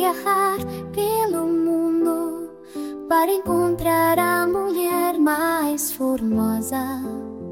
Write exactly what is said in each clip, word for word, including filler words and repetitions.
viajar pelo mundo para encontrar a mulher mais formosa.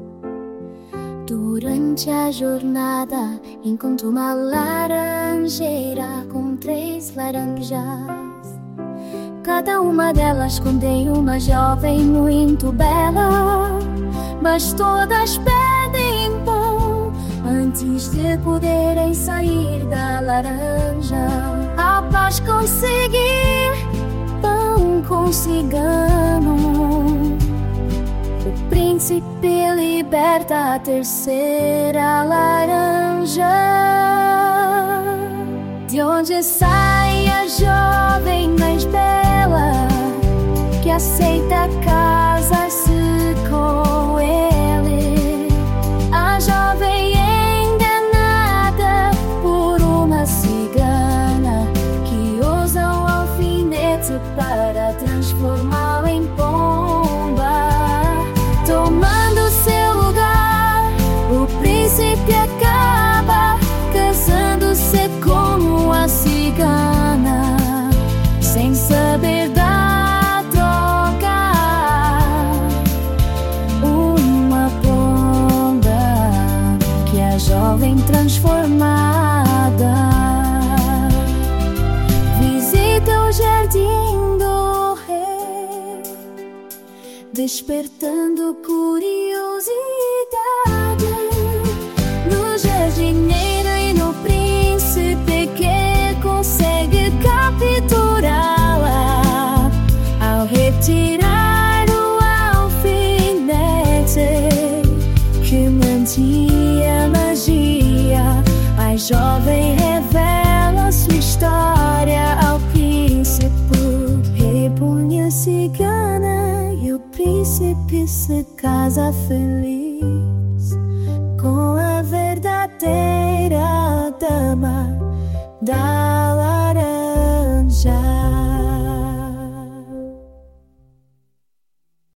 Durante a jornada encontrou uma laranjeira com três laranjas. Cada uma delas contém uma jovem muito bela, mas todas pedem pão antes de poderem sair da laranja. Após conseguir pão com cigano, o príncipe liberta a terceira laranja. De onde sai a jovem mais bela, que aceita casar-se com ele? A jovem enganada por uma cigana que usa um alfinete para transformá-la em pomba. Tomando seu lugar, o príncipe acaba casando-se com a cigana, sem saber da troca. Uma pomba que a jovem transformada visita o jardim do rei, despertando curiosidade no jardineiro e no príncipe, que consegue capturá-la ao retirar o alfinete que mantinha a magia. A jovem revela sua história ao príncipe. Repõe a cigana e o príncipe se casa feliz com a verdadeira dama da